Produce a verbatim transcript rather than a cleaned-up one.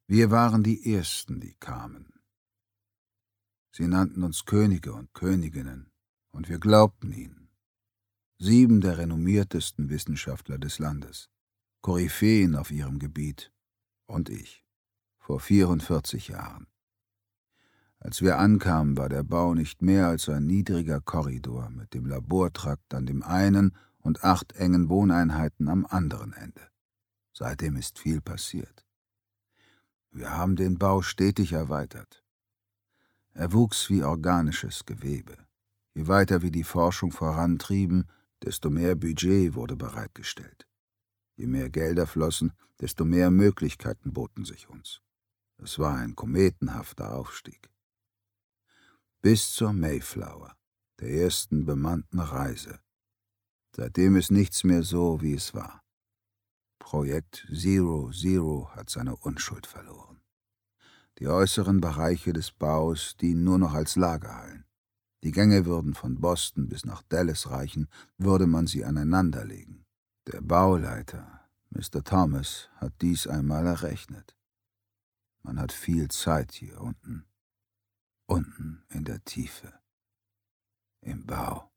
Wir waren die Ersten, die kamen. Sie nannten uns Könige und Königinnen, und wir glaubten ihnen. Sieben der renommiertesten Wissenschaftler des Landes, Koryphäen auf ihrem Gebiet, und ich, vor vierundvierzig Jahren. Als wir ankamen, war der Bau nicht mehr als ein niedriger Korridor mit dem Labortrakt an dem einen und acht engen Wohneinheiten am anderen Ende. Seitdem ist viel passiert. Wir haben den Bau stetig erweitert. Er wuchs wie organisches Gewebe. Je weiter wir die Forschung vorantrieben, desto mehr Budget wurde bereitgestellt. Je mehr Gelder flossen, desto mehr Möglichkeiten boten sich uns. Es war ein kometenhafter Aufstieg. Bis zur Mayflower, der ersten bemannten Reise. Seitdem ist nichts mehr so, wie es war. Projekt Zero Zero hat seine Unschuld verloren. Die äußeren Bereiche des Baus dienen nur noch als Lagerhallen. Die Gänge würden von Boston bis nach Dallas reichen, würde man sie aneinanderlegen. Der Bauleiter, Mister Thomas, hat dies einmal errechnet. Man hat viel Zeit hier unten. Unten in der Tiefe. Im Bau.